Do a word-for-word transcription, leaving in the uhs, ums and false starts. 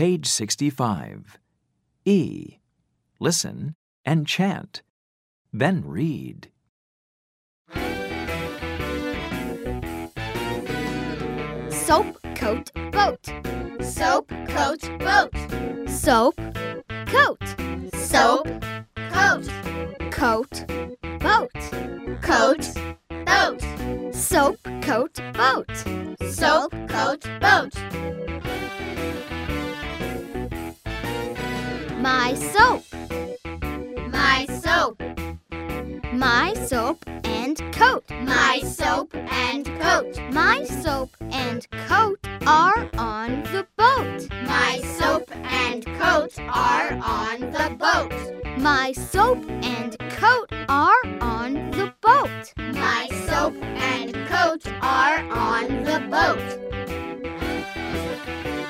Page sixty-five. E. Listen and chant. Then read. Soap coat boat. Soap coat boat. Soap coat. Soap coat. Coat boat. Coat boat. Soap coat boat. Soap coat boat. My soap. My soap. My soap and coat. My soap and coat. My soap and coat are on the boat. My soap and coat are on the boat. My soap and coat are on the boat. My soap and coat are on the boat.